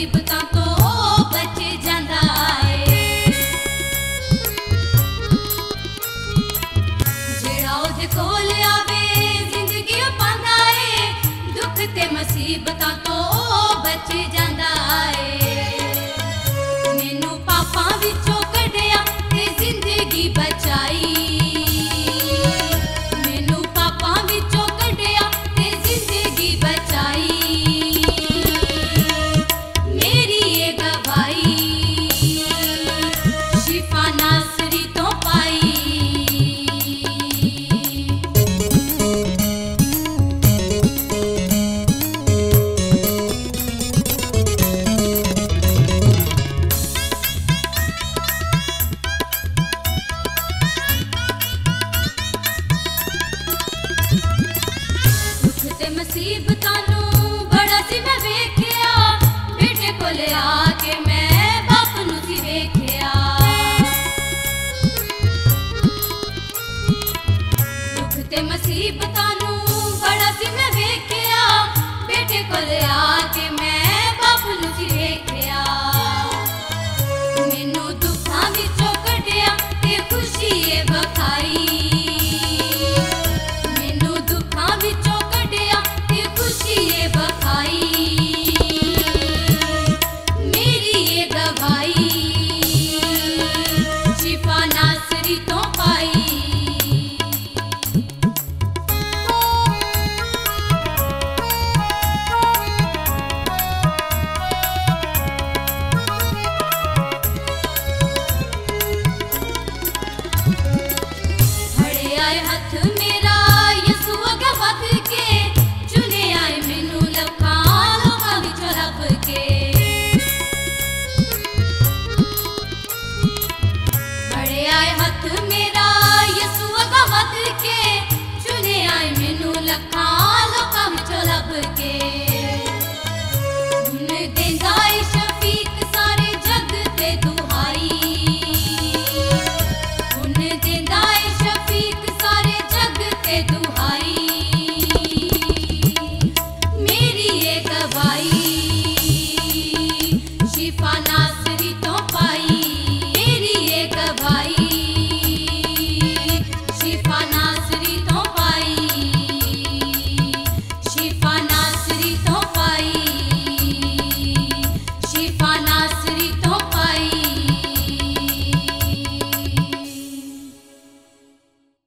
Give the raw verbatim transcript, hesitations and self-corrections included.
मुसीबतां तो बच जांदा है। जेड़ा ओदे कोल आवे जिंदगी पांदा है, दुख ते मुसीबतां तो बच जांदा है। मैनू पापां विचों कढिया ते जिंदगी बचाई, मैनू पापां विचों कढिया ते जिंदगी बचाई। मेरी ये गवाही शिफा नासरी तो पाई। मुसीबतां नूं बड़ा सी मैं वेखिया, बेटे कोल आके मैं बाप नूं सी वेखिया। दुख ते मुसीबतां नूं बड़ा सी मैं वेखिया, बेटे कोल आके मैं बाप नूं सी वेखिया। मैनू दुखां विचों कढिया ते खुशी ए बखाई, मैनू दुखां विचों कढिया ते खुशी ए बखाई। मेरी ये गवाही शिफा नासरी तो पाई। फड़े आए हथ मेरा यसू अगे वध के, चुने आए मैनू लखां लोकां विचों रब के। फड़े आए हथ मेरा यसू अगे वध के, चुने आए मैनू लखां लोकां विचों रब के। हुण देंदा ए शफीक सारे जग ते दुहाई, हुण देंदा ए शफीक सारे जग ते दुहाई। मेरी ये गवाही शिफा नासरी तो